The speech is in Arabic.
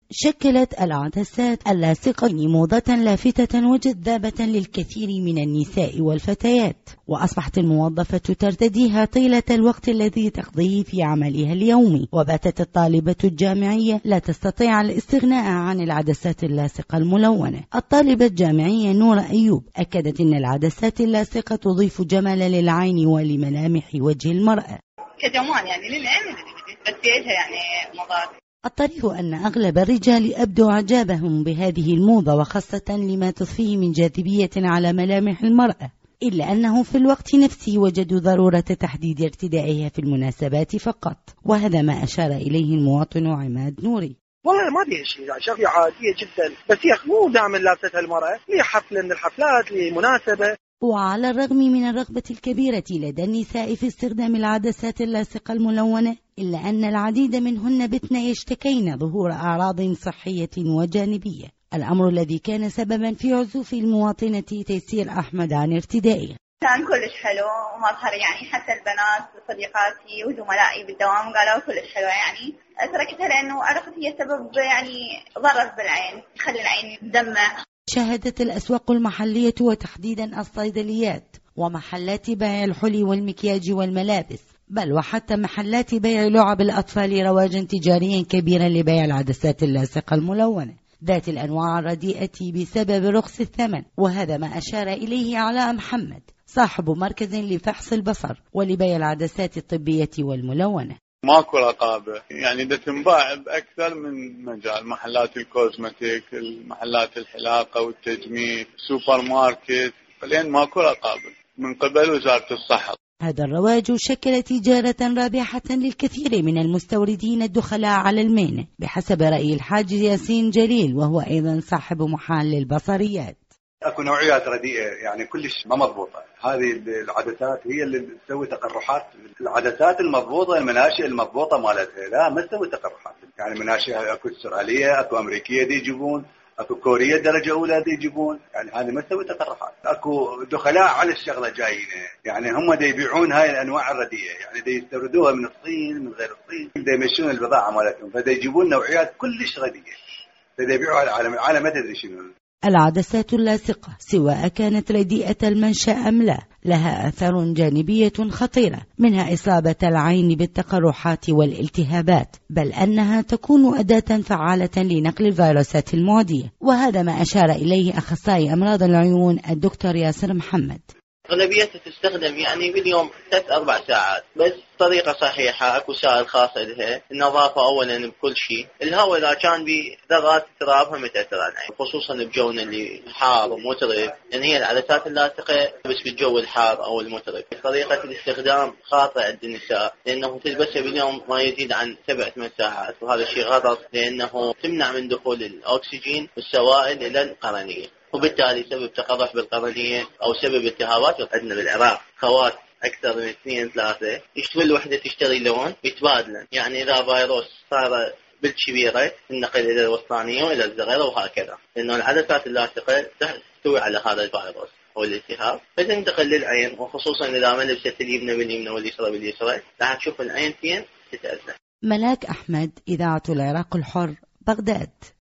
شكلت العدسات اللاصقة موضة لافتة وجذابة للكثير من النساء والفتيات، وأصبحت الموظفة ترتديها طيلة الوقت الذي تقضيه في عملها اليومي. وباتت الطالبة الجامعية لا تستطيع الاستغناء عن العدسات اللاصقة الملونة. الطالبة الجامعية نورة أيوب أكدت أن العدسات اللاصقة تضيف جمالا للعين ولملامح وجه المرأة كجمال، يعني للعين بس فيها يعني مضاد. الطريف أن أغلب الرجال أبدوا إعجابهم بهذه الموضة، وخاصة لما تضفيه من جاذبية على ملامح المرأة، إلا أنه في الوقت نفسه وجدوا ضرورة تحديد ارتدائها في المناسبات فقط، وهذا ما أشار إليه المواطن عماد نوري. والله ما فيها شيء، يعني شغلة عادية جدا، بس هي مو دائما لابستها المرأة، هي حفلة من الحفلات لمناسبة. وعلى الرغم من الرغبة الكبيرة لدى النساء في استخدام العدسات اللاصقة الملونة، إلا أن العديد منهن بتن يشتكين ظهور أعراض صحية وجانبية، الأمر الذي كان سببا في عزوف المواطنة تيسير أحمد عن ارتدائها. كان كلش حلو ومظهر، يعني حتى البنات صديقاتي وزملائي بالدوام قالوا كلش حلو، يعني تركتها لأنه عرفت هي سبب يعني ضرر بالعين، يخلي العين تدمع. شهدت الأسواق المحلية وتحديدا الصيدليات ومحلات بيع الحلي والمكياج والملابس، بل وحتى محلات بيع لعب الأطفال رواجا تجاريا كبيرا لبيع العدسات اللاصقة الملونة ذات الأنواع الرديئة بسبب رخص الثمن. وهذا ما أشار إليه علاء محمد صاحب مركز لفحص البصر ولبيع العدسات الطبية والملونة. ماكو رقابة، يعني ده تنباع بأكثر من مجال، محلات الكوزمتيك، المحلات الحلاقة والتجميل، سوبر ماركت، لأن ماكو رقابة من قبل وزارة الصحة. هذا الرواج شكل تجارة رابحة للكثير من المستوردين الدخلاء على المهنة بحسب رأي الحاج ياسين جليل، وهو أيضا صاحب محل البصريات. اكو نوعيات رديئه يعني كلش ما مضبوطه، هذه العدسات هي اللي تسوي تقرحات. العدسات المضبوطه المناشئ المضبوطه مالتها لا ما تسوي تقرحات، يعني مناشئ اكو استراليه، اكو امريكيه دي يجيبون، اكو كوريه درجه اولى دي يجيبون، يعني هذه ما تسوي تقرحات. اكو دخلاء على الشغله جايين، يعني هم دي يبيعون هاي الانواع الرديئه، يعني دي يستوردوها من الصين من غير الصين، دي يمشون البضاعه مالتهم، فدي يجيبون نوعيات كلش رديئه، فدي يبيعوها على العالم ما تدري شنو. العدسات اللاصقة سواء كانت رديئة المنشأ أم لا لها آثار جانبية خطيرة، منها إصابة العين بالتقرحات والالتهابات، بل أنها تكون أداة فعالة لنقل الفيروسات المعدية، وهذا ما أشار إليه أخصائي أمراض العيون الدكتور ياسر محمد. أغلبيتها تستخدم يعني باليوم 3-4 ساعات، بس طريقة صحيحة، أكو سائل خاصة لها، النظافة أولا بكل شيء، الهواء إذا كان بذرات تراب هم تأثر على العين، خصوصا بجونا اللي حار ومترب، يعني هي العدسات اللاصقة بس بالجو الحار أو المترب. طريقة الاستخدام خاطئة عند النساء، لأنه تلبسها باليوم ما يزيد عن 7-8 ساعات، وهذا الشيء غلط لأنه تمنع من دخول الأكسجين والسوائل إلى القرنية، وبالتالي سبب تقرح بالقرنية أو سبب التهابات. عندنا بالعراق خوات أكثر من 2-3 يشتري الوحدة تشتري لون يتبادلن، يعني إذا فيروس صار بالكبيرة النقل إلى الوسطانية وإلى الصغيرة وهكذا، لأنه العدسات اللاصقة تحتوي على هذا الفيروس أو الالتهاب فتنتقل للعين، وخصوصا إذا ما لبست اليمنى باليمنى واليسرى باليسرى راح تشوف العين تتأذى. ملاك أحمد، إذاعة العراق الحر، بغداد.